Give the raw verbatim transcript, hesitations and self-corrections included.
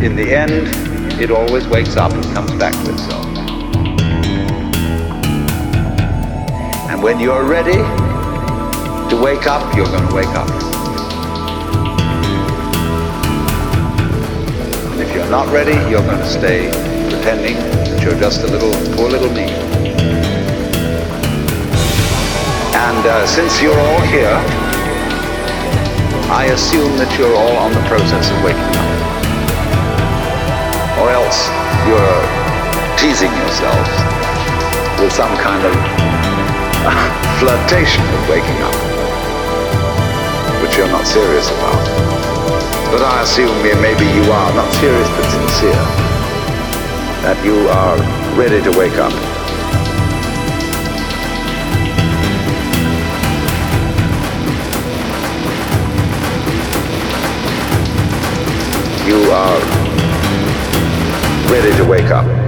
in the end, it always wakes up and comes back to itself. And when you're ready to wake up, you're going to wake up. And if you're not ready, you're going to stay pretending that you're just a little, poor little me. And uh, since you're all here, I assume that you're all on the process of waking up. Or else you're teasing yourselves with some kind of flirtation with waking up, which you're not serious about. But I assume maybe you are, not serious but sincere, that you are ready to wake up. You are ready to wake up.